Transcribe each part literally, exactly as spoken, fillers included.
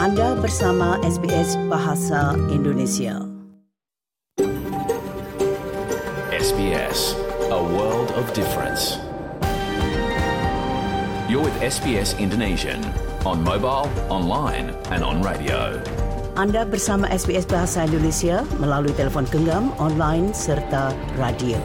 Anda bersama S B S Bahasa Indonesia. S B S, a world of difference. You're with S B S Indonesian on mobile, online and on radio. Anda bersama S B S Bahasa Indonesia melalui telefon genggam, online serta radio.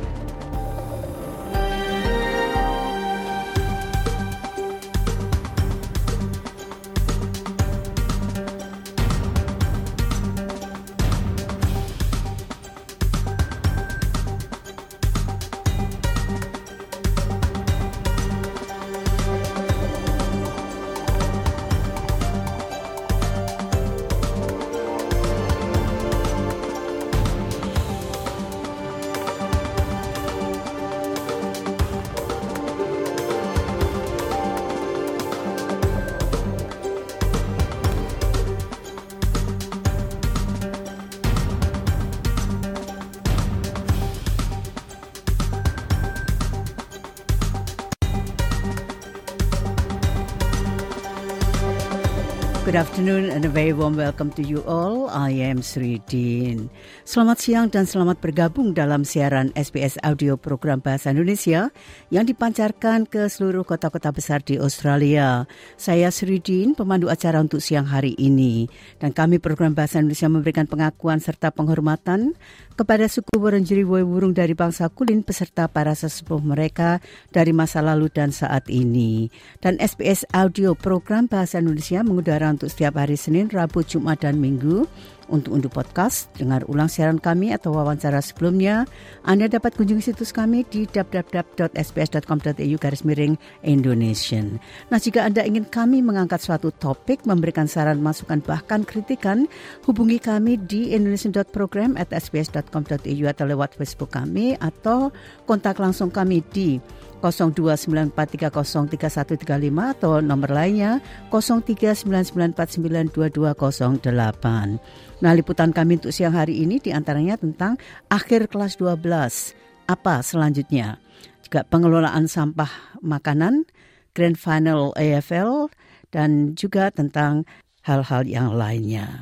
Good afternoon and a very warm welcome to you all. I am Sri Dean. Selamat siang dan selamat bergabung dalam siaran S B S Audio Program Bahasa Indonesia yang dipancarkan ke seluruh kota-kota besar di Australia. Saya Sri Dean, pemandu acara untuk siang hari ini. Dan kami Program Bahasa Indonesia memberikan pengakuan serta penghormatan kepada suku Wurundjeri Woi-wurrung dari bangsa Kulin beserta para sesepuh mereka dari masa lalu dan saat ini. Dan S B S Audio Program Bahasa Indonesia mengudara untuk setiap hari Senin, Rabu, Jumat, dan Minggu. Untuk unduh podcast, dengar ulang siaran kami atau wawancara sebelumnya, Anda dapat kunjungi situs kami di w w w dot s b s dot com dot a u garis miring Indonesian. Nah, jika Anda ingin kami mengangkat suatu topik, memberikan saran, masukan, bahkan kritikan, hubungi kami di indonesian dot program at s b s dot com dot a u atau lewat Facebook kami, atau kontak langsung kami di nol dua sembilan empat tiga nol tiga satu tiga lima atau nomor lainnya nol tiga sembilan sembilan empat sembilan dua dua nol delapan. Nah, liputan kami untuk siang hari ini diantaranya tentang akhir kelas dua belas. Apa selanjutnya? Juga pengelolaan sampah makanan, Grand Final A F L, dan juga tentang hal-hal yang lainnya.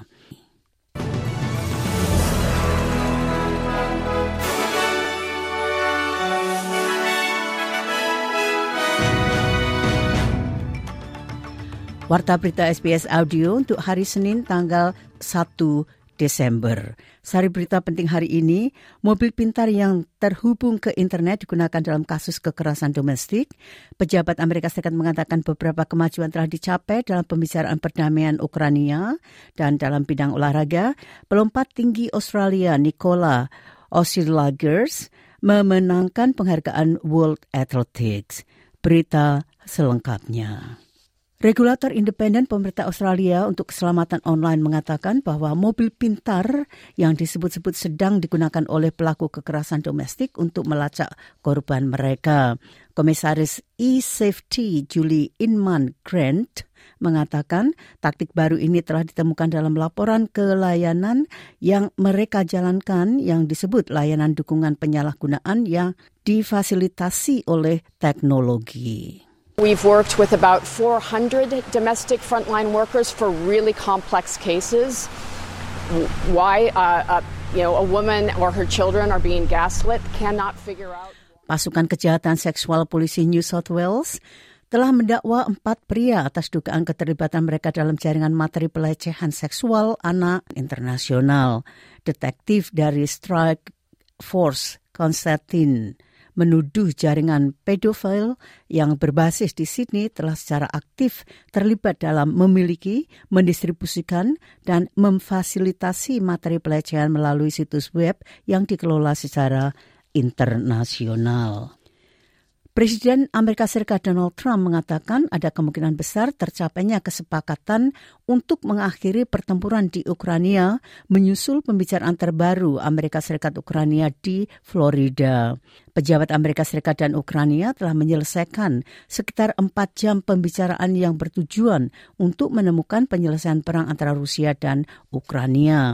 Warta berita S B S Audio untuk hari Senin tanggal satu Desember. Sari berita penting hari ini, mobil pintar yang terhubung ke internet digunakan dalam kasus kekerasan domestik. Pejabat Amerika Serikat mengatakan beberapa kemajuan telah dicapai dalam pembicaraan perdamaian Ukraina. Dan dalam bidang olahraga, pelompat tinggi Australia Nicola O'Sullivan memenangkan penghargaan World Athletics. Berita selengkapnya. Regulator independen pemerintah Australia untuk keselamatan online mengatakan bahwa mobil pintar yang disebut-sebut sedang digunakan oleh pelaku kekerasan domestik untuk melacak korban mereka. Komisaris e-Safety Julie Inman Grant mengatakan taktik baru ini telah ditemukan dalam laporan kelayanan yang mereka jalankan yang disebut layanan dukungan penyalahgunaan yang difasilitasi oleh teknologi. We've worked with about four hundred domestic frontline workers for really complex cases. Why uh, uh, you know, a woman or her children are being gaslit cannot figure out. Pasukan Kejahatan Seksual Polisi New South Wales telah mendakwa empat pria atas dugaan keterlibatan mereka dalam jaringan materi pelecehan seksual anak internasional. Detektif dari Strike Force Konstantin menuduh jaringan pedofil yang berbasis di Sydney telah secara aktif terlibat dalam memiliki, mendistribusikan, dan memfasilitasi materi pelecehan melalui situs web yang dikelola secara internasional. Presiden Amerika Serikat Donald Trump mengatakan ada kemungkinan besar tercapainya kesepakatan untuk mengakhiri pertempuran di Ukraina menyusul pembicaraan terbaru Amerika Serikat-Ukraina di Florida. Pejabat Amerika Serikat dan Ukraina telah menyelesaikan sekitar empat jam pembicaraan yang bertujuan untuk menemukan penyelesaian perang antara Rusia dan Ukraina.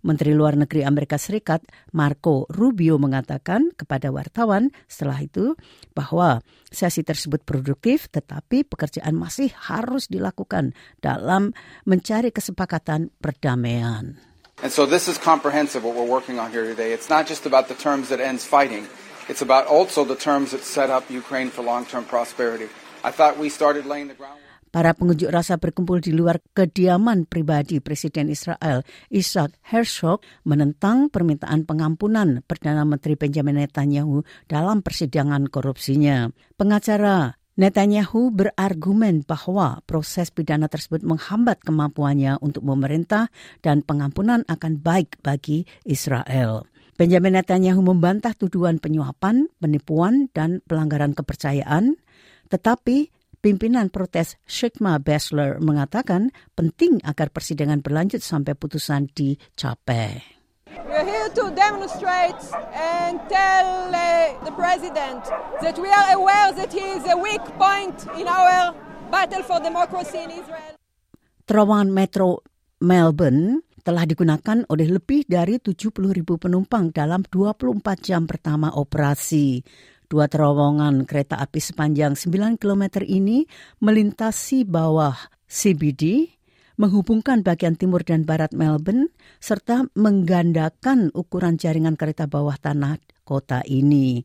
Menteri Luar Negeri Amerika Serikat Marco Rubio mengatakan kepada wartawan setelah itu bahwa sesi tersebut produktif tetapi pekerjaan masih harus dilakukan dalam mencari kesepakatan perdamaian. And so this is comprehensive what we're working on here today. It's not just about the terms that ends fighting. It's about also the terms that set up Ukraine for long-term prosperity. I thought we started laying the groundwork. Para pengunjuk rasa berkumpul di luar kediaman pribadi Presiden Israel Isaac Herzog menentang permintaan pengampunan Perdana Menteri Benjamin Netanyahu dalam persidangan korupsinya. Pengacara Netanyahu berargumen bahwa proses pidana tersebut menghambat kemampuannya untuk memerintah dan pengampunan akan baik bagi Israel. Benjamin Netanyahu membantah tuduhan penyuapan, penipuan, dan pelanggaran kepercayaan, tetapi pimpinan protes Shikma Basler mengatakan penting agar persidangan berlanjut sampai putusan dicapai. We're here to demonstrate and tell uh, the president that we are aware that he is a weak point in our battle for democracy in Israel. Terowongan metro Melbourne telah digunakan oleh lebih dari tujuh puluh ribu penumpang dalam dua puluh empat jam pertama operasi. Dua terowongan kereta api sepanjang sembilan kilometer ini melintasi bawah C B D, menghubungkan bagian timur dan barat Melbourne, serta menggandakan ukuran jaringan kereta bawah tanah kota ini.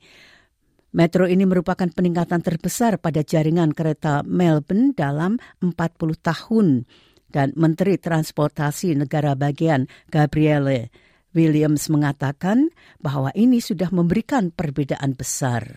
Metro ini merupakan peningkatan terbesar pada jaringan kereta Melbourne dalam empat puluh tahun, dan Menteri Transportasi Negara Bagian Gabrielle Williams mengatakan bahwa ini sudah memberikan perbedaan besar.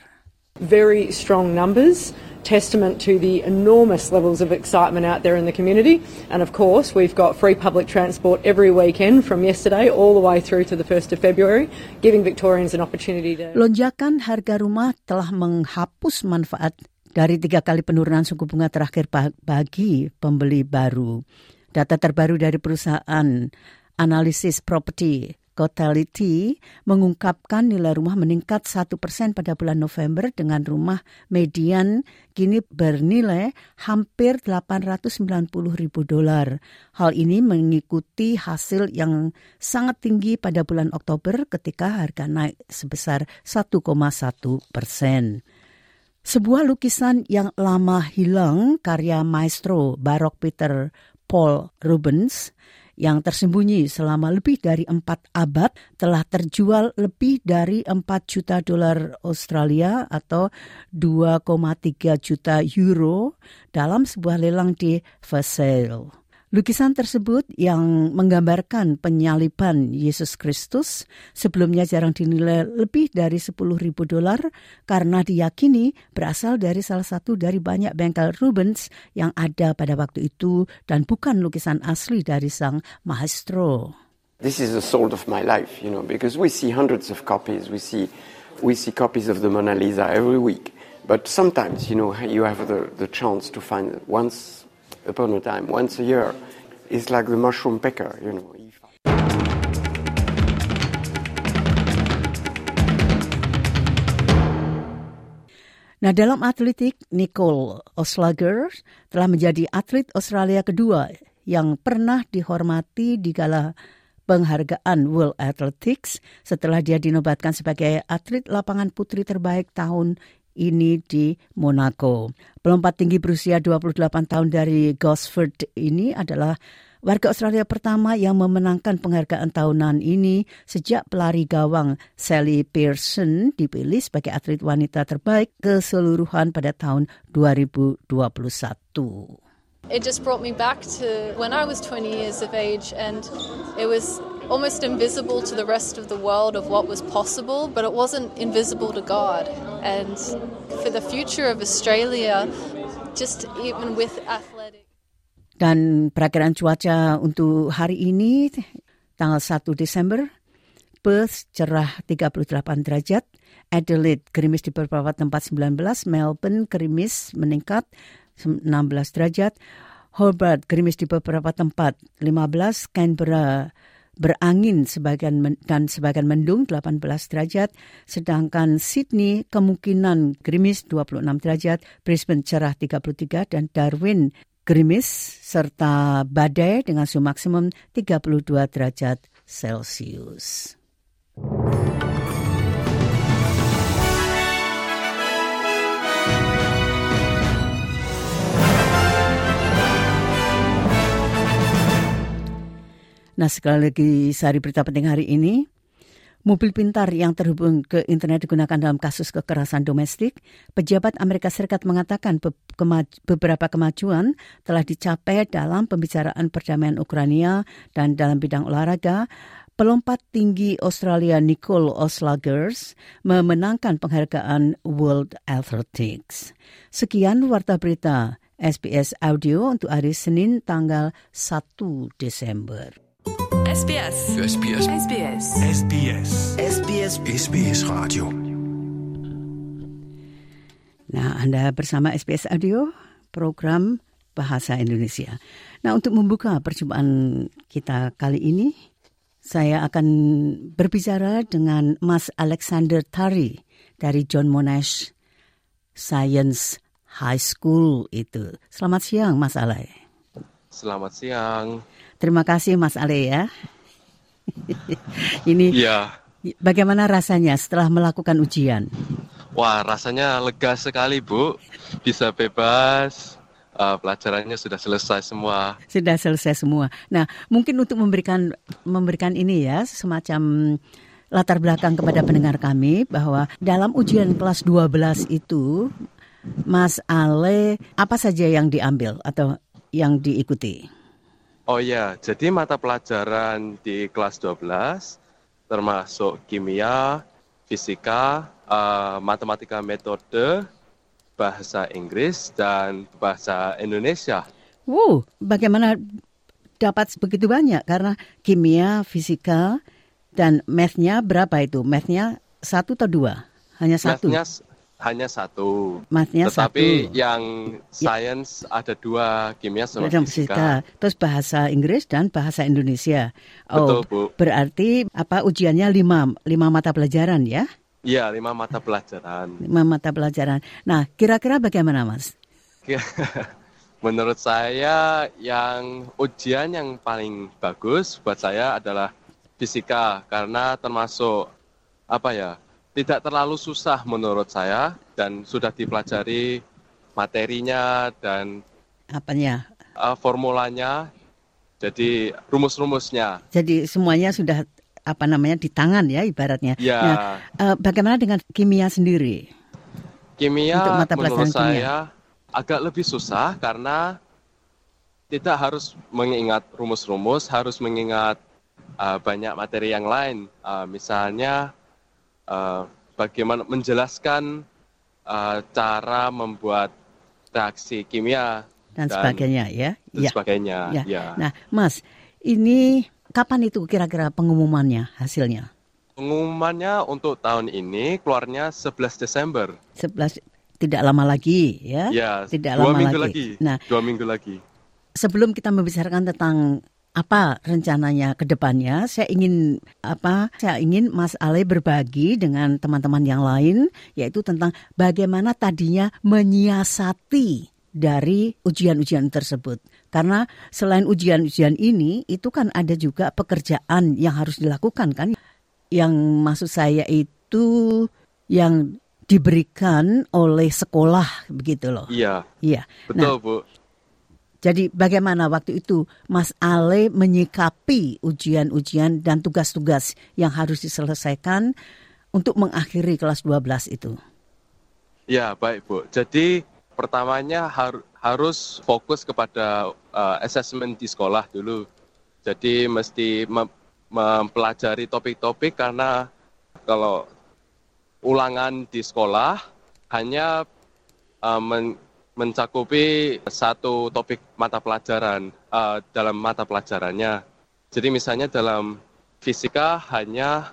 Very strong numbers, testament to the enormous levels of excitement out there in the community. And of course, we've got free public transport every weekend from yesterday all the way through to the first of February, giving Victorians an opportunity to... Lonjakan harga rumah telah menghapus manfaat dari tiga kali penurunan suku bunga terakhir bagi pembeli baru. Data terbaru dari perusahaan analisis properti Cotality mengungkapkan nilai rumah meningkat satu persen pada bulan November dengan rumah median kini bernilai hampir delapan ratus sembilan puluh ribu dolar. Hal ini mengikuti hasil yang sangat tinggi pada bulan Oktober ketika harga naik sebesar satu koma satu persen. Sebuah lukisan yang lama hilang karya maestro barok Peter Paul Rubens yang tersembunyi selama lebih dari empat abad telah terjual lebih dari empat juta dolar Australia atau dua koma tiga juta euro dalam sebuah lelang di Versailles. Lukisan tersebut yang menggambarkan penyaliban Yesus Kristus sebelumnya jarang dinilai lebih dari sepuluh ribu dolar karena diyakini berasal dari salah satu dari banyak bengkel Rubens yang ada pada waktu itu dan bukan lukisan asli dari sang maestro. This is the soul of my life, you know, because we see hundreds of copies. We see we see copies of the Mona Lisa every week. But sometimes, you know, you have the, the chance to find it once upon a time, once a year. It's like the mushroom picker, you know. Nah, dalam atletik, Nicole Oslager telah menjadi atlet Australia kedua yang pernah dihormati di gala penghargaan World Athletics setelah dia dinobatkan sebagai atlet lapangan putri terbaik tahun ini di Monaco. Pelompat tinggi berusia dua puluh delapan tahun dari Gosford ini adalah warga Australia pertama yang memenangkan penghargaan tahunan ini sejak pelari gawang Sally Pearson dipilih sebagai atlet wanita terbaik keseluruhan pada tahun dua ribu dua puluh satu. It just brought me back to when I was twenty years of age, and it was almost invisible to the rest of the world of what was possible, but it wasn't invisible to God. And for the future of Australia, just even with athletic. Dan perakiraan cuaca untuk hari ini, tanggal satu Desember, Perth cerah tiga puluh delapan derajat, Adelaide gerimis di beberapa tempat sembilan belas, Melbourne gerimis meningkat enam belas derajat, Hobart gerimis di beberapa tempat lima belas, Canberra berangin sebagian men- dan sebagian mendung delapan belas derajat, sedangkan Sydney kemungkinan gerimis dua puluh enam derajat, Brisbane cerah tiga puluh tiga, dan Darwin gerimis serta badai dengan suhu maksimum tiga puluh dua derajat Celsius. Nah, sekali lagi sari berita penting hari ini. Mobil pintar yang terhubung ke internet digunakan dalam kasus kekerasan domestik. Pejabat Amerika Serikat mengatakan be- kemaj- beberapa kemajuan telah dicapai dalam pembicaraan perdamaian Ukraina dan dalam bidang olahraga. Pelompat tinggi Australia Nicole O'Slagers memenangkan penghargaan World Athletics. Sekian warta berita S B S Audio untuk hari Senin tanggal satu Desember. S B S. S B S. S B S. S B S. S B S. S B S Radio. Nah, Anda bersama S B S Audio, program Bahasa Indonesia. Nah, untuk membuka perjumpaan kita kali ini, saya akan berbicara dengan Mas Alexander Tari dari John Monash Science High School itu. Selamat siang, Mas Ale. Selamat siang. Terima kasih, Mas Ale ya. Ini ya. Bagaimana rasanya setelah melakukan ujian? Wah, rasanya lega sekali, Bu. Bisa bebas. Uh, pelajarannya sudah selesai semua. Sudah selesai semua. Nah, mungkin untuk memberikan memberikan ini ya, semacam latar belakang kepada pendengar kami bahwa dalam ujian kelas dua belas itu, Mas Ale, apa saja yang diambil atau yang diikuti? Oh ya, jadi mata pelajaran di kelas dua belas termasuk kimia, fisika, uh, matematika metode, bahasa Inggris, dan bahasa Indonesia. Wow, bagaimana dapat begitu banyak? Karena kimia, fisika, dan math-nya berapa itu? Math-nya satu atau dua? Hanya satu? Math-nya hanya satu. Math-nya Tetapi satu. yang science ya. Ada dua, kimia sama dan fisika. fisika. Terus bahasa Inggris dan bahasa Indonesia. Oh, betul, Bu. Berarti apa ujiannya lima, lima mata pelajaran ya? Iya, lima mata pelajaran. Lima mata pelajaran. Nah, kira-kira bagaimana, Mas? Menurut saya, yang ujian yang paling bagus buat saya adalah fisika. Karena termasuk, apa ya, tidak terlalu susah menurut saya. Dan sudah dipelajari materinya dan apanya? Uh, formulanya, jadi rumus-rumusnya. Jadi semuanya sudah apa namanya di tangan ya ibaratnya. Ya. Nah, uh, bagaimana dengan kimia sendiri? Kimia untuk mata menurut kimia. saya agak lebih susah karena tidak harus mengingat rumus-rumus, harus mengingat uh, banyak materi yang lain. Uh, misalnya uh, bagaimana menjelaskan uh, cara membuat reaksi kimia dan, dan sebagainya ya. Dan ya. sebagainya. Ya. Ya. Nah, Mas, ini kapan itu kira-kira pengumumannya, hasilnya? Pengumumannya untuk tahun ini keluarnya sebelas Desember. sebelas tidak lama lagi ya? Ya, tidak dua lama minggu lagi. lagi. Nah, dua minggu lagi. Sebelum kita membicarakan tentang apa rencananya ke depannya, saya ingin apa? Saya ingin Mas Ale berbagi dengan teman-teman yang lain, yaitu tentang bagaimana tadinya menyiasati dari ujian-ujian tersebut. Karena selain ujian-ujian ini, itu kan ada juga pekerjaan yang harus dilakukan kan. Yang maksud saya itu yang diberikan oleh sekolah begitu loh. Iya. Iya. Betul, nah, Bu. Jadi bagaimana waktu itu Mas Ale menyikapi ujian-ujian dan tugas-tugas yang harus diselesaikan untuk mengakhiri kelas dua belas itu? Ya, baik, Bu. Jadi pertamanya har- harus fokus kepada uh, assessment di sekolah dulu. Jadi mesti mem- mempelajari topik-topik karena kalau ulangan di sekolah hanya uh, men- mencakupi satu topik mata pelajaran uh, dalam mata pelajarannya. Jadi misalnya dalam fisika hanya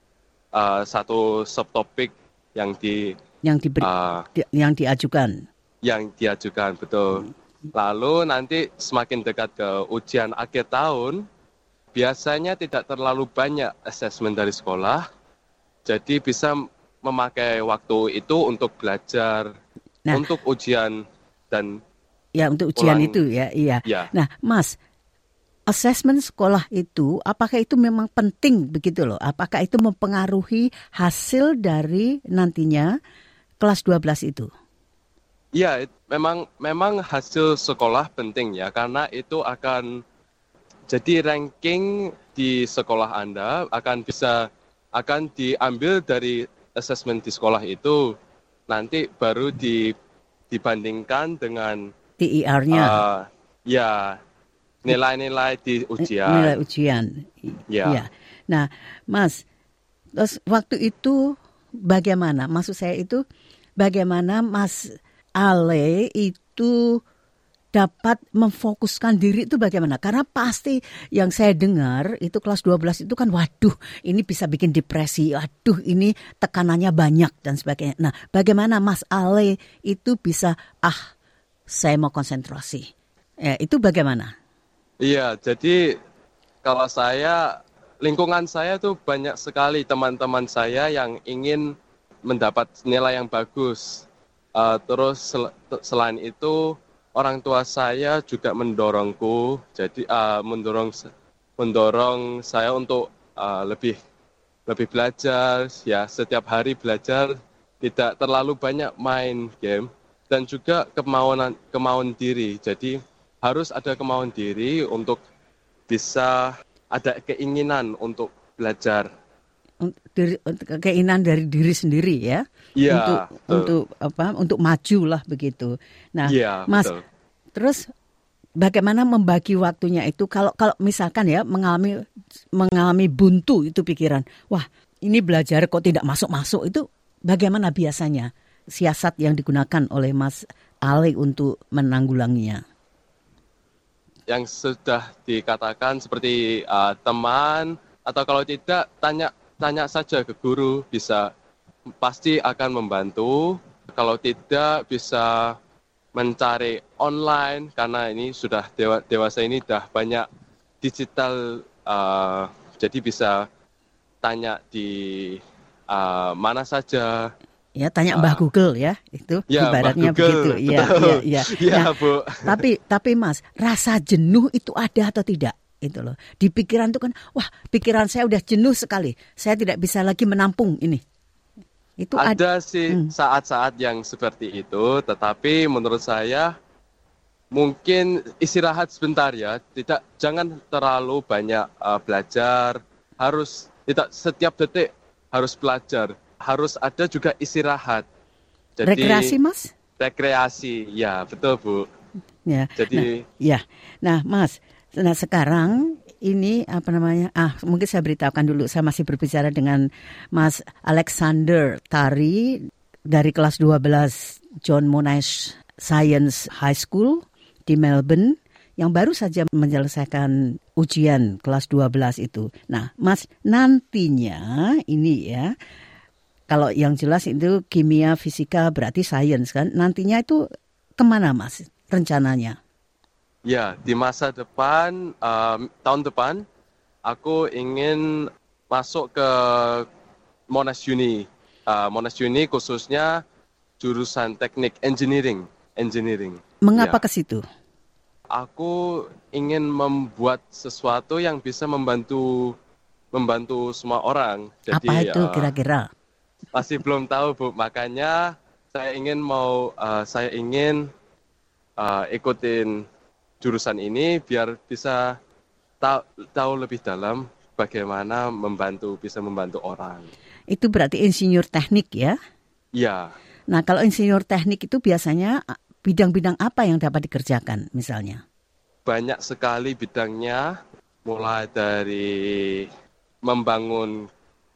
uh, satu subtopik yang di yang diberi, uh, di, yang diajukan. Yang diajukan, betul. Lalu nanti semakin dekat ke ujian akhir tahun, biasanya tidak terlalu banyak asesmen dari sekolah, jadi bisa memakai waktu itu untuk belajar, nah, untuk ujian dan ya untuk ujian ulang. itu ya, iya. Ya. Nah, Mas, Asesmen sekolah itu, apakah itu memang penting begitu loh? Apakah itu mempengaruhi hasil dari nantinya kelas dua belas itu? Iya, memang memang hasil sekolah penting ya, karena itu akan jadi ranking di sekolah Anda akan bisa akan diambil dari asesmen di sekolah itu, nanti baru di, dibandingkan dengan T I R-nya. Uh, ya. Nilai-nilai di ujian. Nilai ujian. Ya. ya. Nah, Mas, terus waktu itu bagaimana? Maksud saya itu bagaimana Mas Ale itu dapat memfokuskan diri itu bagaimana? Karena pasti yang saya dengar itu kelas dua belas itu kan waduh, ini bisa bikin depresi. Waduh, ini tekanannya banyak dan sebagainya. Nah, bagaimana Mas Ale itu bisa ah, saya mau konsentrasi. Ya, itu bagaimana? Iya, jadi kalau saya, lingkungan saya tuh banyak sekali teman-teman saya yang ingin mendapat nilai yang bagus. Uh, terus sel- selain itu, orang tua saya juga mendorongku, jadi uh, mendorong mendorong saya untuk uh, lebih lebih belajar, ya setiap hari belajar, tidak terlalu banyak main game, dan juga kemauan kemauan diri. Jadi harus ada kemauan diri untuk bisa ada keinginan untuk belajar. Diri, keinginan dari diri sendiri ya, ya untuk betul. untuk apa? Untuk maju lah begitu. Nah, ya, Mas, betul. Terus bagaimana membagi waktunya itu? Kalau kalau misalkan ya mengalami mengalami buntu itu pikiran, wah ini belajar kok tidak masuk-masuk, itu bagaimana biasanya siasat yang digunakan oleh Mas Ale untuk menanggulanginya? Yang sudah dikatakan seperti uh, teman, atau kalau tidak tanya tanya saja ke guru, bisa pasti akan membantu. Kalau tidak bisa mencari online, karena ini sudah dewa, dewasa ini sudah banyak digital, uh, jadi bisa tanya di uh, mana saja. Ya, tanya Mbah uh, Google ya, itu ya, ibaratnya begitu. Iya, iya, iya. Ya, nah, Bu. Tapi, tapi Mas, rasa jenuh itu ada atau tidak? Itu loh. Di pikiran itu kan, wah, pikiran saya udah jenuh sekali. Saya tidak bisa lagi menampung ini. Itu ada ad- sih hmm. saat-saat yang seperti itu, tetapi menurut saya mungkin istirahat sebentar ya. Tidak, jangan terlalu banyak uh, belajar. Harus tidak setiap detik harus belajar. Harus ada juga istirahat. Jadi, rekreasi, Mas? Rekreasi, ya betul, Bu. Ya. Jadi, nah, ya. Nah, Mas, nah sekarang ini apa namanya? Ah, mungkin saya beritahukan dulu. Saya masih berbicara dengan Mas Alexander Tari dari kelas dua belas John Monash Science High School di Melbourne, yang baru saja menyelesaikan ujian kelas dua belas itu. Nah, Mas, nantinya ini ya, kalau yang jelas itu kimia, fisika, berarti sains kan. Nantinya itu kemana, Mas, rencananya? Ya, di masa depan, um, tahun depan, aku ingin masuk ke Monash Uni. Uh, Monash Uni khususnya jurusan teknik engineering. engineering. Mengapa ya. ke situ? Aku ingin membuat sesuatu yang bisa membantu membantu semua orang. Jadi, apa itu uh, kira-kira? Masih belum tahu, Bu. Makanya saya ingin mau uh, saya ingin uh, ikutin jurusan ini biar bisa tahu, tahu lebih dalam bagaimana membantu bisa membantu orang. Itu berarti insinyur teknik ya? Iya. Nah, kalau insinyur teknik itu biasanya bidang-bidang apa yang dapat dikerjakan misalnya? Banyak sekali bidangnya, mulai dari membangun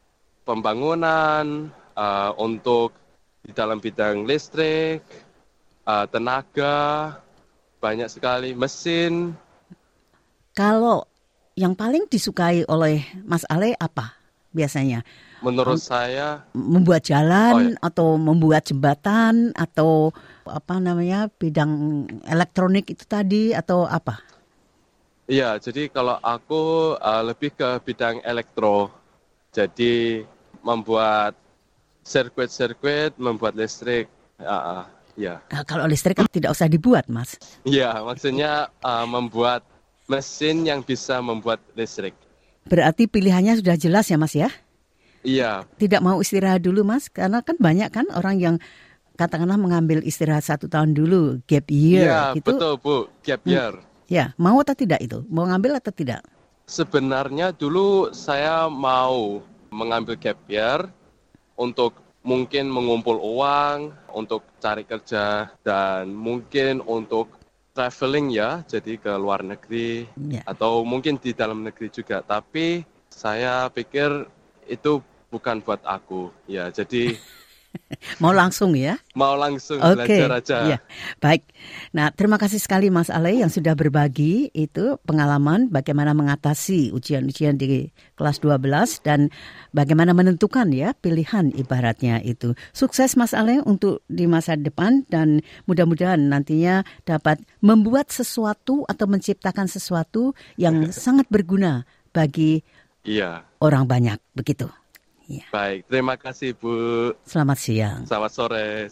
pembangunan uh, untuk di dalam bidang listrik, uh, tenaga, banyak sekali mesin. Kalau yang paling disukai oleh Mas Ale apa biasanya? Menurut Mem- saya membuat jalan, oh, ya. atau membuat jembatan, atau apa namanya bidang elektronik itu tadi, atau apa? Iya, jadi kalau aku uh, lebih ke bidang elektro. Jadi membuat sirkuit-sirkuit, membuat listrik. Uh, ya. Nah, kalau listrik kan tidak usah dibuat, Mas. Iya, maksudnya uh, membuat mesin yang bisa membuat listrik. Berarti pilihannya sudah jelas ya Mas ya? Iya. Tidak mau istirahat dulu Mas? Karena kan banyak kan orang yang katakanlah mengambil istirahat satu tahun dulu, gap year. Iya, gitu. betul Bu, gap year. Hmm. Ya, mau atau tidak itu? Mau ngambil atau tidak? Sebenarnya dulu saya mau mengambil gap year untuk mungkin mengumpul uang, untuk cari kerja, dan mungkin untuk traveling ya, jadi ke luar negeri, yeah. atau mungkin di dalam negeri juga. Tapi saya pikir itu bukan buat aku, ya. Jadi mau langsung ya? Mau langsung okay. belajar aja. Ya. Baik. Nah, terima kasih sekali Mas Ale yang sudah berbagi itu pengalaman bagaimana mengatasi ujian-ujian di kelas dua belas dan bagaimana menentukan ya pilihan ibaratnya itu. Sukses Mas Ale untuk di masa depan dan mudah-mudahan nantinya dapat membuat sesuatu atau menciptakan sesuatu yang sangat berguna bagi iya. orang banyak. Begitu. Ya. Baik, terima kasih Bu. Selamat siang. Selamat sore.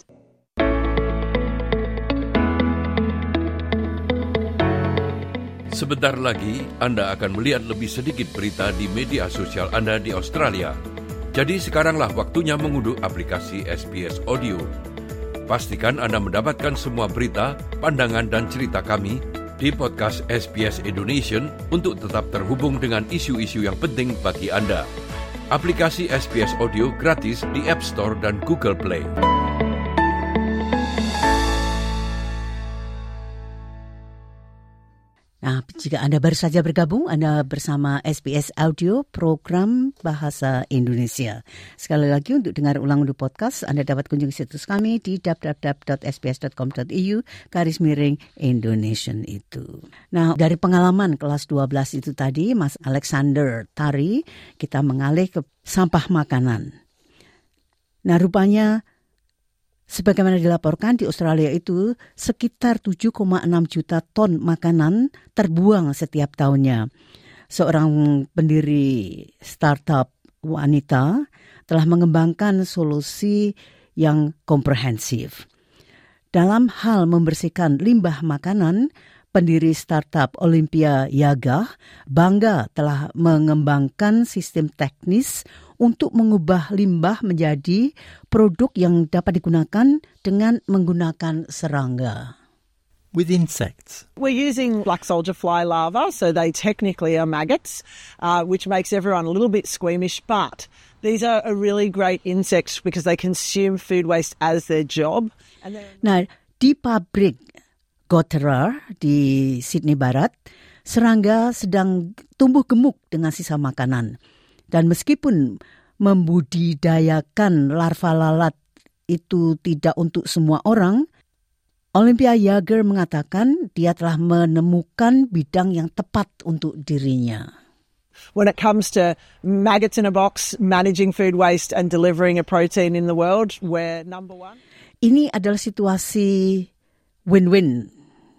Sebentar lagi Anda akan melihat lebih sedikit berita di media sosial Anda di Australia. Jadi sekaranglah waktunya mengunduh aplikasi S B S Audio. Pastikan Anda mendapatkan semua berita, pandangan dan cerita kami di podcast S B S Indonesia untuk tetap terhubung dengan isu-isu yang penting bagi Anda. Aplikasi S B S Audio gratis di App Store dan Google Play. Nah, jika Anda baru saja bergabung, Anda bersama S B S Audio, program Bahasa Indonesia. Sekali lagi untuk dengar ulang untuk podcast, Anda dapat kunjungi situs kami di w w w dot s b s dot com dot e u garis miring Indonesian itu. Nah, dari pengalaman kelas dua belas itu tadi, Mas Alexander Tari, kita mengalih ke sampah makanan. Nah, rupanya sebagaimana dilaporkan di Australia itu sekitar tujuh koma enam juta ton makanan terbuang setiap tahunnya. Seorang pendiri startup wanita telah mengembangkan solusi yang komprehensif. Dalam hal membersihkan limbah makanan, pendiri startup Olympia Yaga bangga telah mengembangkan sistem teknis untuk mengubah limbah menjadi produk yang dapat digunakan dengan menggunakan serangga. With insects. We're using black soldier fly larvae, so they technically are maggots, uh, which makes everyone a little bit squeamish, but these are a really great insects because they consume food waste as their job. And nah, di pabrik Gotera di Sydney Barat, serangga sedang tumbuh gemuk dengan sisa makanan. Dan meskipun membudidayakan larva lalat itu tidak untuk semua orang, Olympia Yager mengatakan dia telah menemukan bidang yang tepat untuk dirinya. When it comes to maggots in a box, managing food waste and delivering a protein in the world, we're number one. Ini adalah situasi win-win.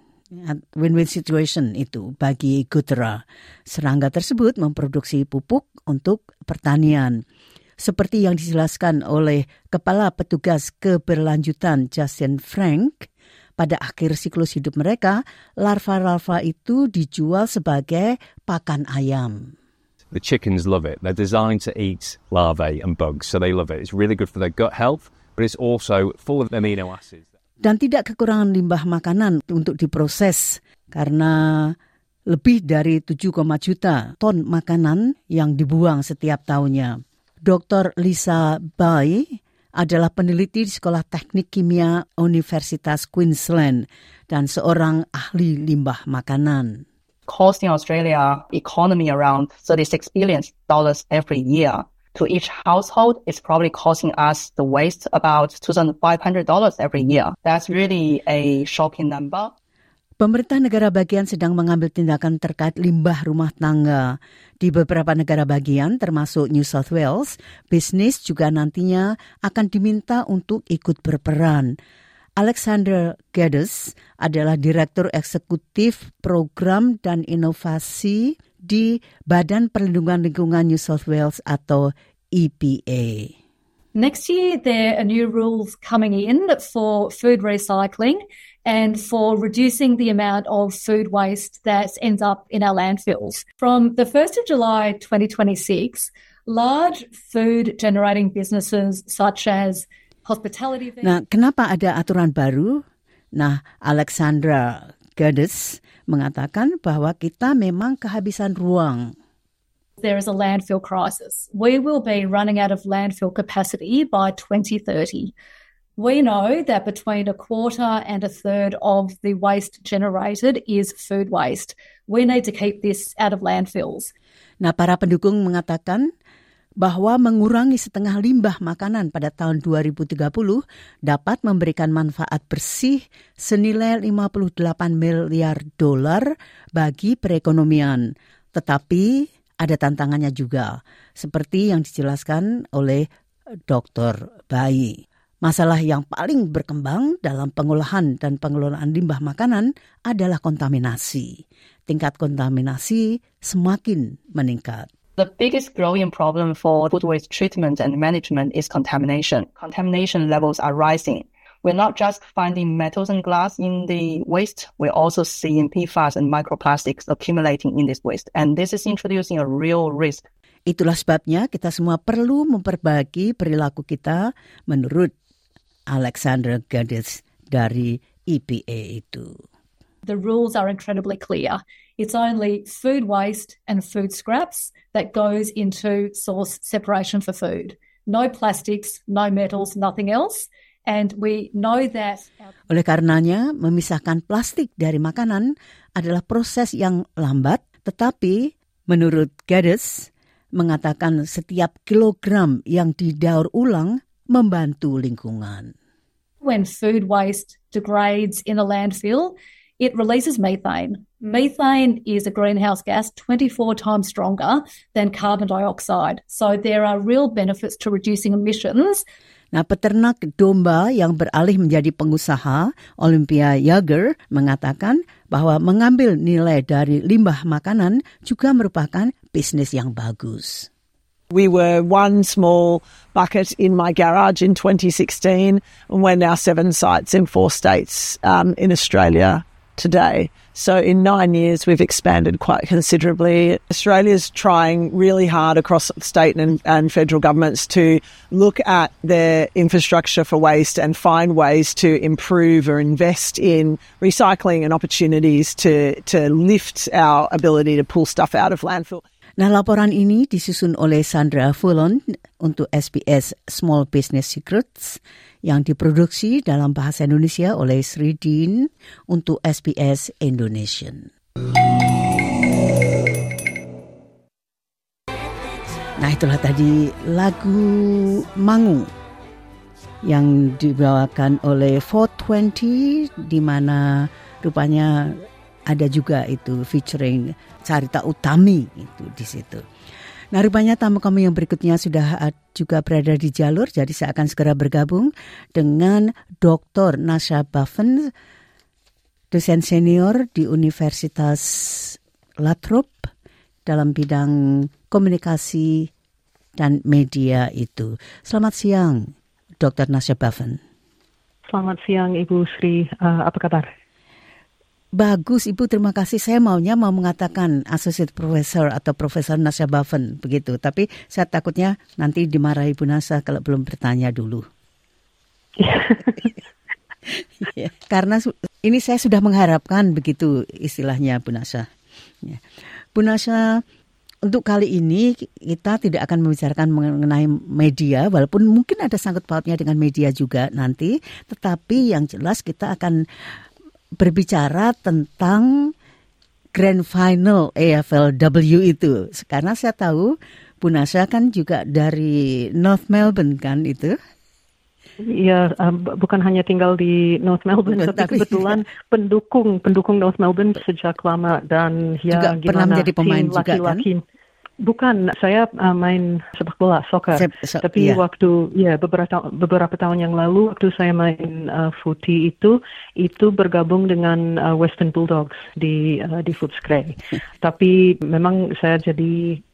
Win-win situation itu bagi Gotera. Serangga tersebut memproduksi pupuk untuk pertanian. Seperti yang dijelaskan oleh Kepala Petugas Keberlanjutan Justin Frank, pada akhir siklus hidup mereka, larva-larva itu dijual sebagai pakan ayam. The chickens love it. They're designed to eat larvae and bugs, so they love it. It's really good for their gut health, but it's also full of amino acids. Dan tidak kekurangan limbah makanan untuk diproses karena lebih dari tujuh koma juta ton makanan yang dibuang setiap tahunnya. Doktor Lisa Bai adalah peneliti di Sekolah Teknik Kimia Universitas Queensland dan seorang ahli limbah makanan. Costing Australia economy around thirty-six billion dollars every year. To each household, it's probably costing us the waste about two thousand five hundred dollars every year. That's really a shocking number. Pemerintah negara bagian sedang mengambil tindakan terkait limbah rumah tangga. Di beberapa negara bagian, termasuk New South Wales, bisnis juga nantinya akan diminta untuk ikut berperan. Alexander Geddes adalah Direktur Eksekutif Program dan Inovasi di Badan Perlindungan Lingkungan New South Wales atau E P A. Next year, there are new rules coming in for food recycling, and for reducing the amount of food waste that ends up in our landfills. From the first of July twenty twenty-six, large food generating businesses such as hospitality... Nah, kenapa ada aturan baru? Nah, Alexandra Geddes mengatakan bahwa kita memang kehabisan ruang. There is a landfill crisis. We will be running out of landfill capacity by twenty thirty. We know that between a quarter and a third of the waste generated is food waste. We need to keep this out of landfills. Nah, para pendukung mengatakan bahwa mengurangi setengah limbah makanan pada tahun dua ribu tiga puluh dapat memberikan manfaat bersih senilai lima puluh delapan miliar dolar bagi perekonomian. Tetapi ada tantangannya juga, seperti yang dijelaskan oleh Doktor Bai. Masalah yang paling berkembang dalam pengolahan dan pengelolaan limbah makanan adalah kontaminasi. Tingkat kontaminasi semakin meningkat. The biggest growing problem for food waste treatment and management is contamination. Contamination levels are rising. We're not just finding metals and glass in the waste, we're also seeing P FAS and microplastics accumulating in this waste. And this is introducing a real risk. Itulah sebabnya kita semua perlu memperbaiki perilaku kita menurut Alexandra Geddes dari E P A itu. The rules are incredibly clear. It's only food waste and food scraps that goes into source separation for food. No plastics, no metals, nothing else. And we know that... Oleh karenanya, memisahkan plastik dari makanan adalah proses yang lambat, tetapi menurut Geddes mengatakan setiap kilogram yang didaur ulang membantu lingkungan. When food waste degrades in a landfill, it releases methane. Methane is a greenhouse gas twenty-four times stronger than carbon dioxide. So there are real benefits to reducing emissions. Nah, peternak domba yang beralih menjadi pengusaha, Olympia Yager, mengatakan bahwa mengambil nilai dari limbah makanan juga merupakan bisnis yang bagus. We were one small bucket in my garage in twenty sixteen, and we're now seven sites in four states um, in Australia today. So in nine years, we've expanded quite considerably. Australia's trying really hard across state and, and federal governments to look at their infrastructure for waste and find ways to improve or invest in recycling and opportunities to, to lift our ability to pull stuff out of landfill. Nah, laporan ini disusun oleh Sandra Fulon untuk S B S Small Business Secrets yang diproduksi dalam bahasa Indonesia oleh Sri Dean untuk S B S Indonesian. Nah, itulah tadi lagu Mangu yang dibawakan oleh four twenty, di mana rupanya ada juga itu featuring Carita Utami itu di situ. Nah, rupanya tamu kami yang berikutnya sudah juga berada di jalur, jadi saya akan segera bergabung dengan Doktor Nasha Buffen, dosen senior di Universitas Latrobe dalam bidang komunikasi dan media itu. Selamat siang, Doktor Nasha Buffen. Selamat siang, Ibu Sri. Uh, apa kabar? Bagus, Ibu. Terima kasih. Saya maunya mau mengatakan Associate Professor atau Profesor Nasha Buffen, begitu. Tapi saya takutnya nanti dimarahi Ibu Nasha kalau belum bertanya dulu. Ya, karena ini saya sudah mengharapkan begitu istilahnya, Bu Nasha. Ya. Bu Nasha, untuk kali ini kita tidak akan membicarakan mengenai media, walaupun mungkin ada sangkut pautnya dengan media juga nanti. Tetapi yang jelas kita akan berbicara tentang Grand Final A F L W itu. Karena saya tahu Bu Nasha kan juga dari North Melbourne kan itu? Ya, um, bukan hanya tinggal di North Melbourne, tapi, tapi kebetulan ya. pendukung pendukung North Melbourne sejak lama dan ya juga gimana pernah menjadi pemain juga laki-laki, kan? Bukan, saya uh, main sepak bola, soccer. Sep, so, Tapi yeah. waktu, ya beberapa beberapa tahun yang lalu, waktu saya main uh, footy itu, itu bergabung dengan uh, Western Bulldogs di uh, di Footscray. Tapi memang saya jadi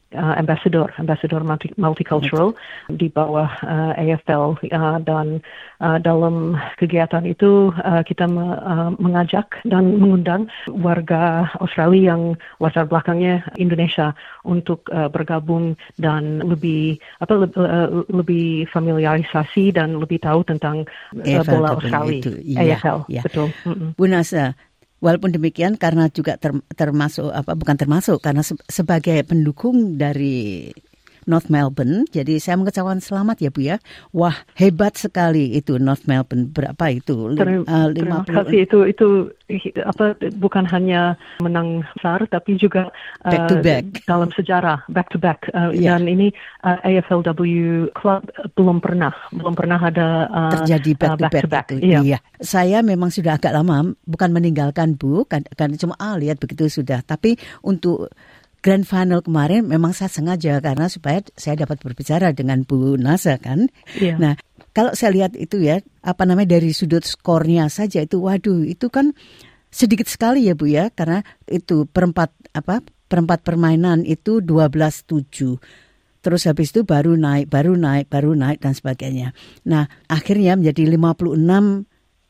uh, ambassador, ambassador multi, multicultural di bawah uh, A F L uh, dan uh, dalam kegiatan itu uh, kita me, uh, mengajak dan mengundang warga Australia yang latar belakangnya Indonesia untuk uh, bergabung dan lebih apa le, uh, lebih familiarisasi dan lebih tahu tentang uh, bola Australia. Itu, iya, A F L, iya. Betul. Bu Nasa, walaupun demikian karena juga ter, termasuk apa bukan termasuk karena se, sebagai pendukung dari North Melbourne, jadi saya mengucapkan selamat ya Bu ya. Wah, hebat sekali itu North Melbourne. Berapa itu? Terima, uh, terima kasih. Itu itu apa bukan hanya menang besar tapi juga uh, back to back dalam sejarah back to back uh, yeah. Dan ini uh, A F L W Club belum pernah belum pernah ada uh, terjadi back, uh, back to back. To back. Iya. Iya. Saya memang sudah agak lama bukan meninggalkan Bu kan, kan cuma ah lihat begitu sudah. Tapi untuk Grand Final kemarin memang saya sengaja karena supaya saya dapat berbicara dengan Bu Nasa kan. Yeah. Nah, kalau saya lihat itu ya, apa namanya dari sudut skornya saja itu waduh, itu kan sedikit sekali ya Bu ya, karena itu perempat apa? Perempat permainan itu dua belas tujuh. Terus habis itu baru naik, baru naik, baru naik dan sebagainya. Nah, akhirnya menjadi lima puluh enam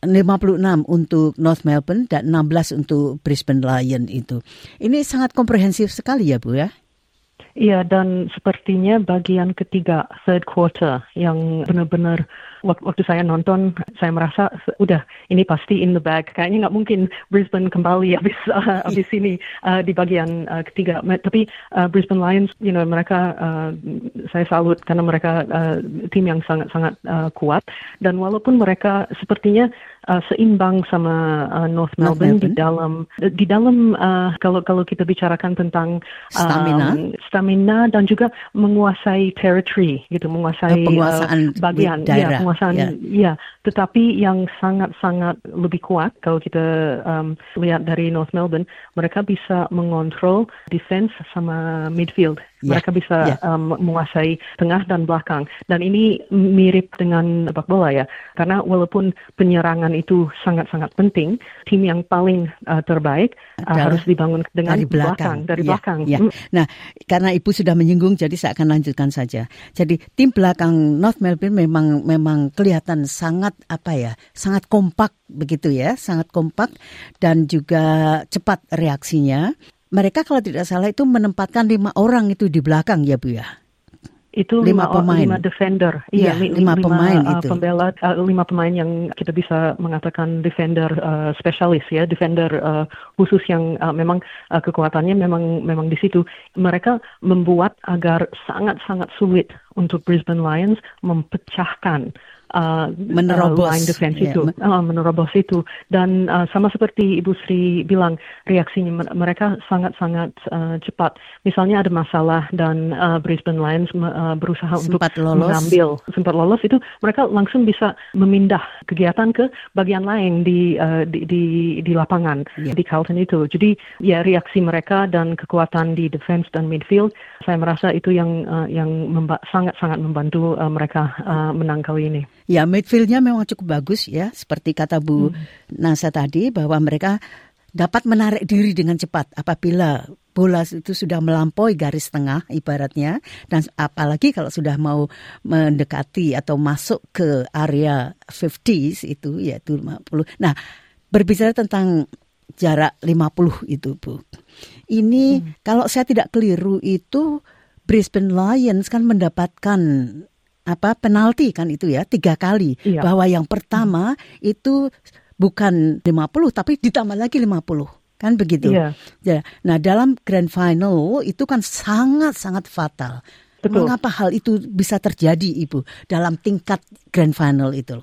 untuk North Melbourne dan enam belas untuk Brisbane Lion itu. Ini sangat komprehensif sekali ya Bu ya? Iya, dan sepertinya bagian ketiga, third quarter, yang benar-benar waktu saya nonton, saya merasa udah ini pasti in the bag. Kayaknya nggak mungkin Brisbane kembali habis uh, habis ini uh, di bagian uh, ketiga. Tapi uh, Brisbane Lions, you know, mereka uh, saya salut karena mereka uh, tim yang sangat-sangat uh, kuat. Dan walaupun mereka sepertinya uh, seimbang sama uh, North Melbourne, North Melbourne di dalam di dalam uh, kalau kalau kita bicarakan tentang um, stamina, stamina dan juga menguasai territory, gitu, menguasai penguasaan uh, bagian daerah. Ya, penguasaan, ya. ya. Tetapi yang sangat-sangat lebih kuat kalau kita um, lihat dari North Melbourne, mereka bisa mengontrol defense sama midfield. Ya. Mereka bisa ya. um, menguasai tengah dan belakang. Dan ini mirip dengan sepak bola ya, karena walaupun penyerangan itu sangat-sangat penting, tim yang paling uh, terbaik uh, harus dibangun dengan dari belakang. belakang dari ya. belakang. Ya. Nah, karena Ibu sudah menyinggung, jadi saya akan lanjutkan saja. Jadi tim belakang North Melbourne memang memang kelihatan sangat apa ya, sangat kompak begitu ya, sangat kompak dan juga cepat reaksinya. Mereka kalau tidak salah itu menempatkan lima orang itu di belakang ya Bu ya. Itu lima, lima pemain, lima defender, iya, iya, lima, lima pemain uh, itu. Pembela, uh, lima pemain yang kita bisa mengatakan defender uh, spesialis ya, defender uh, khusus yang uh, memang uh, kekuatannya memang memang di situ. Mereka membuat agar sangat-sangat sulit untuk Brisbane Lions mempecahkan Uh, menerobos uh, line defense yeah. itu, uh, menerobos itu, dan uh, sama seperti Ibu Sri bilang, reaksinya mereka sangat-sangat uh, cepat. Misalnya ada masalah dan uh, Brisbane Lions uh, berusaha sempat untuk lolos. mengambil, sempat lolos itu, mereka langsung bisa memindah kegiatan ke bagian lain di uh, di, di di lapangan yeah. di Carlton itu. Jadi ya reaksi mereka dan kekuatan di defense dan midfield, saya merasa itu yang uh, yang memba- sangat-sangat membantu uh, mereka uh, menang kali ini. Ya, midfieldnya memang cukup bagus ya, seperti kata Bu hmm. Nasa tadi bahwa mereka dapat menarik diri dengan cepat apabila bola itu sudah melampaui garis tengah ibaratnya, dan apalagi kalau sudah mau mendekati atau masuk ke area lima puluh itu yaitu lima puluh. Nah, berbicara tentang jarak lima puluh itu Bu. Ini hmm. kalau saya tidak keliru itu Brisbane Lions kan mendapatkan apa penalti kan itu ya tiga kali iya. Bahwa yang pertama hmm. itu bukan lima puluh tapi ditambah lagi lima puluh kan begitu iya. Ya. Nah dalam Grand Final itu kan sangat-sangat fatal. Betul. Mengapa hal itu bisa terjadi Ibu dalam tingkat Grand Final itu?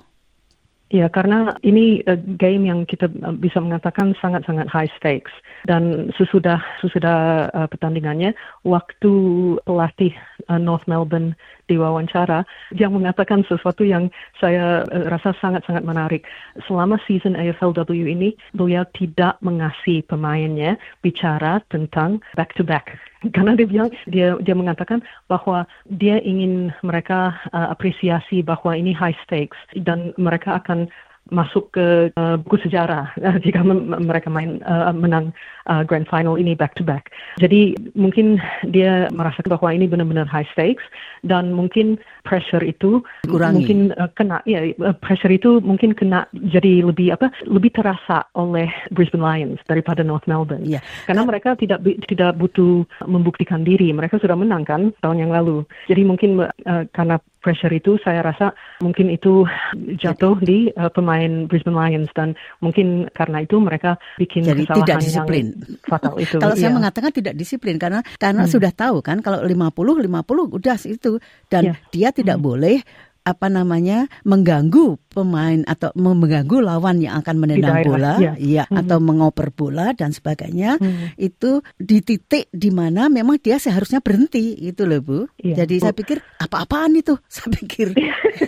Ya, karena ini uh, game yang kita uh, bisa mengatakan sangat-sangat high stakes. Dan sesudah sesudah uh, pertandingannya, waktu pelatih uh, North Melbourne diwawancara, dia mengatakan sesuatu yang saya uh, rasa sangat-sangat menarik. Selama season A F L W ini, beliau tidak mengasihi pemainnya bicara tentang back-to-back. Karena dia bilang, dia dia mengatakan bahwa dia ingin mereka uh, apresiasi bahwa ini high stakes dan mereka akan masuk ke uh, buku sejarah uh, jika m- mereka main uh, menang uh, grand final ini back to back. Jadi mungkin dia merasakan bahwa ini benar-benar high stakes dan mungkin pressure itu Kurangi. mungkin uh, kena ya uh, pressure itu mungkin kena jadi lebih apa lebih terasa oleh Brisbane Lions daripada North Melbourne. Ya. Karena mereka tidak tidak butuh membuktikan diri, mereka sudah menang kan tahun yang lalu. Jadi mungkin uh, karena pressure itu saya rasa mungkin itu jatuh di uh, pemain Brisbane Lions dan mungkin karena itu mereka bikin Jadi kesalahan tidak disiplin. yang fatal itu. Kalau saya iya. mengatakan tidak disiplin karena karena Hmm. sudah tahu kan kalau lima puluh lima puluh udah itu dan Yes. dia tidak Hmm. boleh apa namanya mengganggu pemain atau mengganggu lawan yang akan menendang daerah, bola, ya. iya Mhm. atau mengoper bola dan sebagainya. Hmm. Itu di titik di mana memang dia seharusnya berhenti gitu loh Bu. Iya, Jadi Bu. saya pikir apa-apaan itu? Saya pikir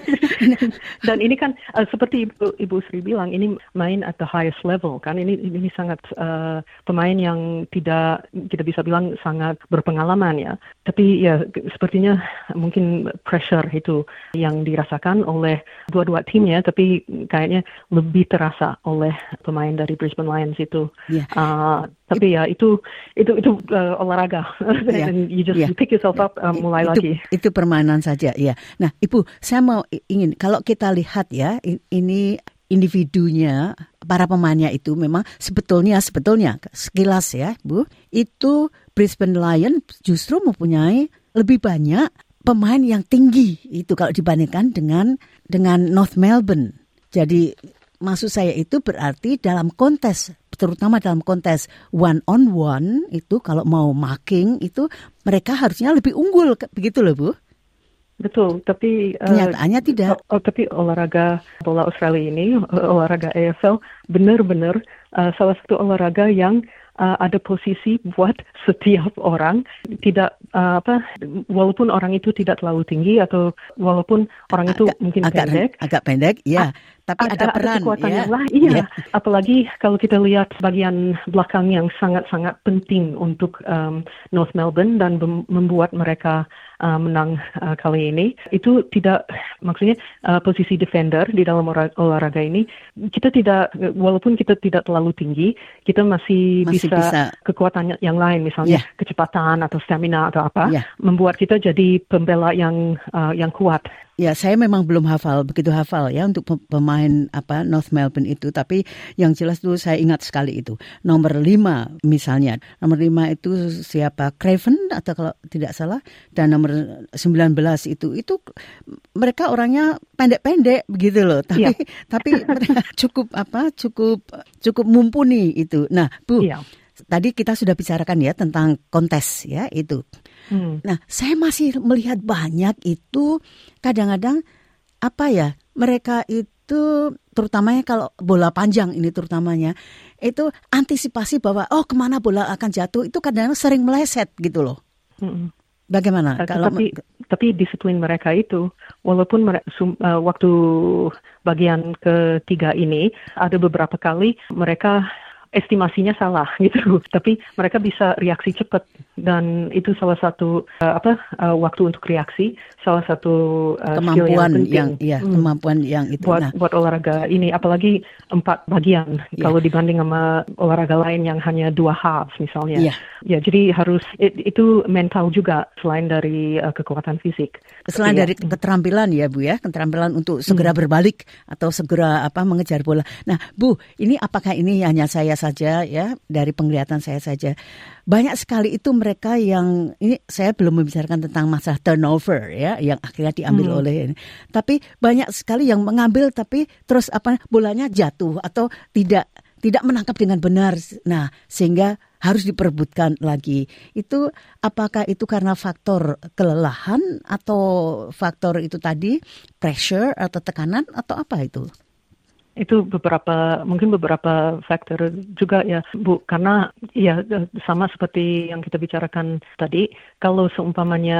Dan ini kan uh, seperti Ibu, Ibu Sri bilang, ini main at the highest level kan. Ini ini sangat uh, pemain yang tidak kita bisa bilang sangat berpengalaman ya. Tapi ya sepertinya mungkin pressure itu yang dirasakan oleh dua-dua timnya, tapi kayaknya lebih terasa oleh pemain dari Brisbane Lions itu. Iya. Uh, tapi ya itu itu itu uh, olahraga. Iya, And you just iya. you pick yourself up uh, mulai itu, lagi. Itu permainan saja, ya. Nah, Ibu, saya mau i- ingin kalau kita lihat ya, i- ini individunya, para pemainnya itu memang sebetulnya sebetulnya sekilas ya, Bu, itu Brisbane Lions justru mempunyai lebih banyak pemain yang tinggi itu kalau dibandingkan dengan dengan North Melbourne. Jadi maksud saya itu berarti dalam kontes, terutama dalam kontes one on one itu kalau mau marking itu mereka harusnya lebih unggul, begitu loh Bu. Betul, tapi uh, Kenyataannya tidak. Oh, tapi olahraga bola Australia ini, olahraga A F L, benar-benar uh, salah satu olahraga yang uh, ada posisi buat setiap orang, tidak uh, apa, walaupun orang itu tidak terlalu tinggi atau walaupun orang itu agak, mungkin agak, pendek. agak pendek, ya. Tapi ada, ada peran, kekuatan ya. yang lain, iya. Ya. Apalagi kalau kita lihat bagian belakang yang sangat-sangat penting untuk um, North Melbourne dan bem- membuat mereka uh, menang uh, kali ini. Itu tidak, maksudnya uh, posisi defender di dalam olah- olahraga ini, kita tidak, walaupun kita tidak terlalu tinggi, kita masih, Masih bisa, bisa. kekuatan yang lain, misalnya Yeah. kecepatan atau stamina atau apa, Yeah. membuat kita jadi pembela yang uh, yang kuat. Ya, saya memang belum hafal, begitu hafal ya untuk pemain apa North Melbourne itu. Tapi yang jelas tuh saya ingat sekali itu. Nomor lima misalnya. Nomor lima itu siapa? Craven atau kalau tidak salah. Dan nomor sembilan belas itu. Itu mereka orangnya pendek-pendek begitu loh. Tapi, Ya. tapi mereka cukup apa, cukup cukup mumpuni itu. Nah, Bu, Ya. tadi kita sudah bicarakan ya tentang kontes ya itu. Hmm. Nah, saya masih melihat banyak itu kadang-kadang apa ya, mereka itu terutamanya kalau bola panjang ini terutamanya, itu antisipasi bahwa oh kemana bola akan jatuh itu kadang-kadang sering meleset gitu loh. Hmm. Bagaimana? Uh, kalau tapi, tapi disiplin mereka itu, walaupun mere- sum, uh, waktu bagian ketiga ini, ada beberapa kali mereka estimasinya salah gitu, tapi mereka bisa reaksi cepat dan itu salah satu uh, apa uh, waktu untuk reaksi, salah satu uh, skill kemampuan yang penting. yang, ya Hmm. kemampuan yang itu. buat Nah, buat olahraga ini, apalagi empat bagian Ya. kalau dibanding sama olahraga lain yang hanya dua halves misalnya. Ya. Ya, jadi harus it, itu mental juga selain dari uh, kekuatan fisik. selain Tapi ya, dari keterampilan ya Bu ya, keterampilan untuk segera berbalik atau segera apa mengejar bola. Nah, Bu, ini apakah ini hanya saya saja ya, dari penglihatan saya saja. Banyak sekali itu mereka yang ini saya belum membicarakan tentang masalah turnover ya yang akhirnya diambil Hmm. oleh ini. Tapi banyak sekali yang mengambil tapi terus apa bolanya jatuh atau tidak tidak menangkap dengan benar. Nah, sehingga harus diperebutkan lagi. Itu apakah itu karena faktor kelelahan atau faktor itu tadi pressure atau tekanan atau apa itu? Itu beberapa, mungkin beberapa faktor juga ya Bu, karena ya sama seperti yang kita bicarakan tadi, kalau seumpamanya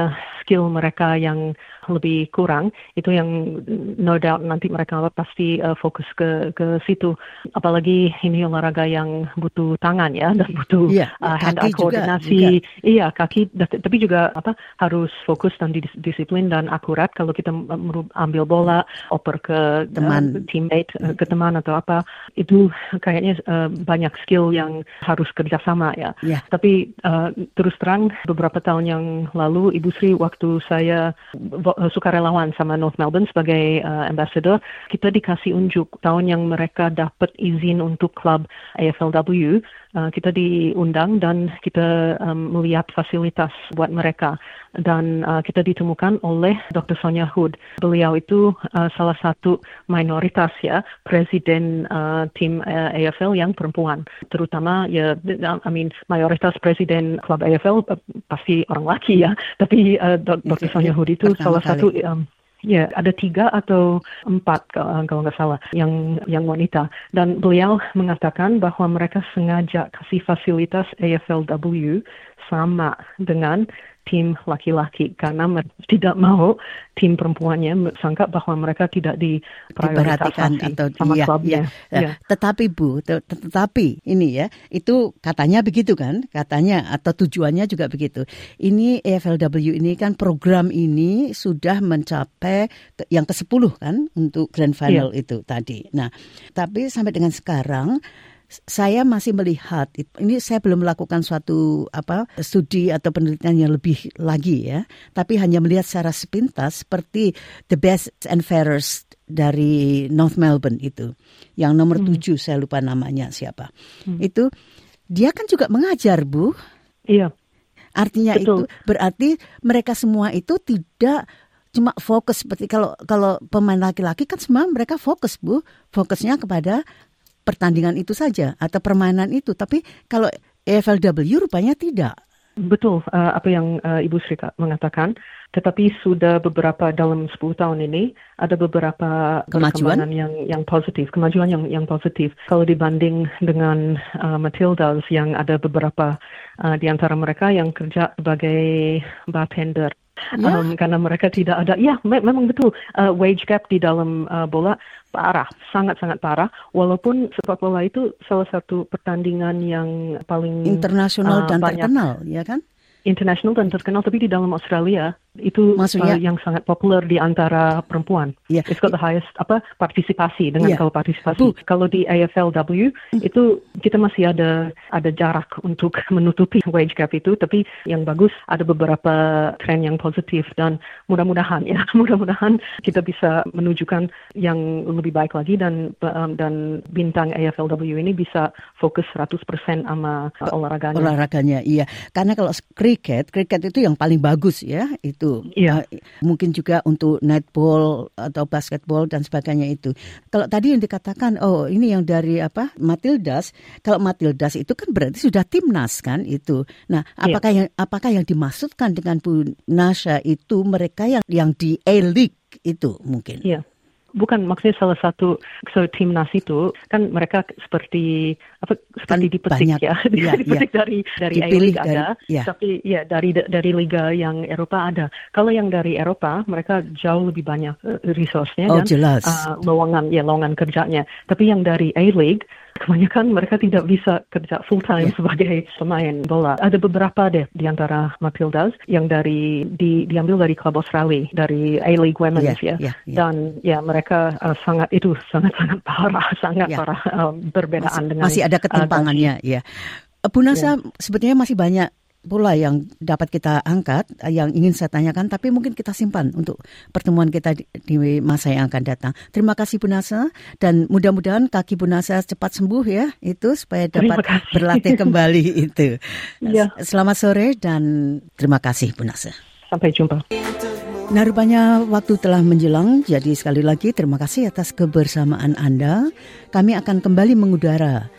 skill mereka yang lebih kurang, itu yang no doubt nanti mereka pasti uh, fokus ke ke situ. Apalagi ini olahraga yang butuh tangan ya, dan butuh yeah, uh, hand-eye koordinasi. Juga. Iya, kaki, tapi juga apa harus fokus dan disiplin dan akurat. Kalau kita ambil bola, oper ke teman, uh, teammate, uh, ke teman atau apa, itu kayaknya uh, banyak skill yang harus kerjasama ya. Yeah. Tapi uh, terus terang beberapa tahun yang lalu, Ibu Sri, waktu saya sukarelawan sama North Melbourne sebagai uh, ambassador, kita dikasih unjuk tahun yang mereka dapat izin untuk klub A F L W. Uh, kita diundang dan kita um, melihat fasilitas buat mereka, dan uh, kita ditemukan oleh Doktor Sonia Hood. Beliau itu uh, salah satu minoritas ya presiden uh, tim uh, A F L yang perempuan, terutama ya I mean mayoritas presiden klub A F L uh, pasti orang laki ya, tapi uh, Doktor Sonia Hood itu salah satu um, ya, ada tiga atau empat kalau nggak salah yang yang wanita, dan beliau mengatakan bahwa mereka sengaja kasih fasilitas A F L W sama dengan tim laki-laki karena mereka tidak mau tim perempuannya sangka bahwa mereka tidak diprioritasasi atau sama iya, klubnya. Iya. Ya. Tetapi Bu, tet- tetapi ini ya, itu katanya begitu kan, katanya atau tujuannya juga begitu. Ini A F L W ini kan program ini sudah mencapai yang kesepuluh kan untuk Grand Final iya. itu tadi. Nah, tapi sampai dengan sekarang saya masih melihat, ini saya belum melakukan suatu apa studi atau penelitian yang lebih lagi ya, tapi hanya melihat secara sepintas seperti The Best and Fairest dari North Melbourne itu, yang nomor hmm. tujuh, saya lupa namanya siapa. Hmm. Itu dia kan juga mengajar, Bu. Iya. Artinya Betul. Itu berarti mereka semua itu tidak cuma fokus seperti kalau kalau pemain laki-laki kan semua mereka fokus, Bu, fokusnya kepada pertandingan itu saja atau permainan itu, tapi kalau A F L W rupanya tidak. Betul, uh, apa yang uh, Ibu Sri mengatakan, tetapi sudah beberapa dalam sepuluh tahun ini ada beberapa perkembangan yang yang positif, kemajuan yang yang positif. Kalau dibanding dengan uh, Matildas yang ada beberapa uh, di antara mereka yang kerja sebagai bartender. Ya. Um, karena mereka tidak ada, ya me- memang betul, uh, wage gap di dalam uh, bola parah, sangat-sangat parah, walaupun sepak bola itu salah satu pertandingan yang paling internasional uh, dan banyak, terkenal, ya kan? Internasional dan terkenal, tapi di dalam Australia itu uh, yang sangat populer di antara perempuan. Yeah. It's got the highest apa partisipasi dengan yeah. kalau partisipasi. Bu. Kalau di A F L W mm. itu kita masih ada ada jarak untuk menutupi wage gap itu, tapi yang bagus ada beberapa tren yang positif, dan mudah-mudahan ya mudah-mudahan kita bisa menunjukkan yang lebih baik lagi, dan um, dan bintang A F L W ini bisa fokus seratus persen sama uh, olahraganya. Olahraganya, iya. Karena kalau kriket, kriket itu yang paling bagus ya, itu. Iya. Uh, mungkin juga untuk netball atau basketball dan sebagainya itu. Kalau tadi yang dikatakan, oh ini yang dari apa Matildas, kalau Matildas itu kan berarti sudah timnas kan itu. Nah, apakah iya. yang apakah yang dimaksudkan dengan Bu Nasha itu mereka yang yang di A-League itu mungkin? Iya. Bukan, maksudnya salah satu so timnas itu kan mereka seperti apa seperti kan dipetik banyak, ya, ya dipetik ya. dari dari A-League ada, ya. Tapi ya dari dari liga yang Eropa ada. Kalau yang dari Eropa mereka jauh lebih banyak uh, resource-nya oh, dan jelas. Uh, lowongan ya lowongan kerjanya. Tapi yang dari A-League kebanyakan mereka tidak bisa kerja full time yeah. sebagai pemain bola. Ada beberapa deh di antara Matildas yang dari di, diambil dari klub Australia, dari A-League Women's yeah, ya. Yeah, yeah. Dan ya mereka uh, sangat itu sangat sangat parah, sangat yeah. parah um, perbedaan masih, dengan masih ada ketimpangannya uh, ya. Bu Nasha, yeah. sebetulnya masih banyak pula yang dapat kita angkat, yang ingin saya tanyakan, tapi mungkin kita simpan untuk pertemuan kita di, di masa yang akan datang. Terima kasih Bu Nasha, dan mudah-mudahan kaki Bu Nasha cepat sembuh ya, itu supaya dapat berlatih kembali itu. Ya. Selamat sore dan terima kasih Bu Nasha. Sampai jumpa. Nah, rupanya waktu telah menjelang, jadi sekali lagi terima kasih atas kebersamaan Anda. Kami akan kembali mengudara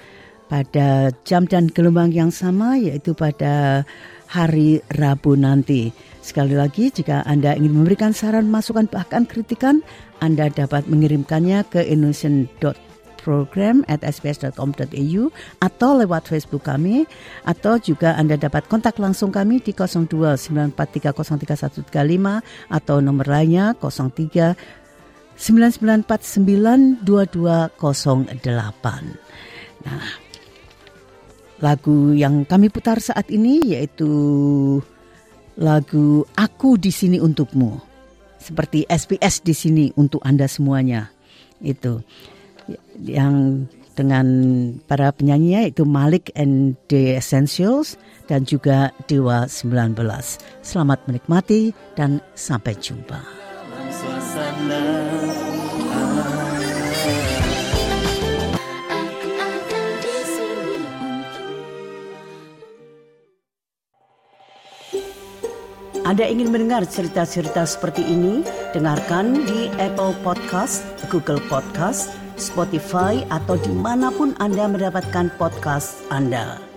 pada jam dan gelombang yang sama, yaitu pada hari Rabu nanti. Sekali lagi, jika Anda ingin memberikan saran, masukan, bahkan kritikan, Anda dapat mengirimkannya ke indonesian dot program at s b s dot com dot a u atau lewat Facebook kami, atau juga Anda dapat kontak langsung kami di nol dua sembilan empat tiga nol tiga satu tiga lima atau nomor lainnya nol tiga sembilan sembilan empat sembilan dua dua nol delapan. Nah, lagu yang kami putar saat ini yaitu lagu Aku di Sini Untukmu. Seperti S B S di sini untuk Anda semuanya. Itu yang dengan para penyanyinya itu Malik and the Essentials dan juga Dewa sembilan belas. Selamat menikmati dan sampai jumpa. Anda ingin mendengar cerita-cerita seperti ini? Dengarkan di Apple Podcast, Google Podcast, Spotify, atau dimanapun Anda mendapatkan podcast Anda.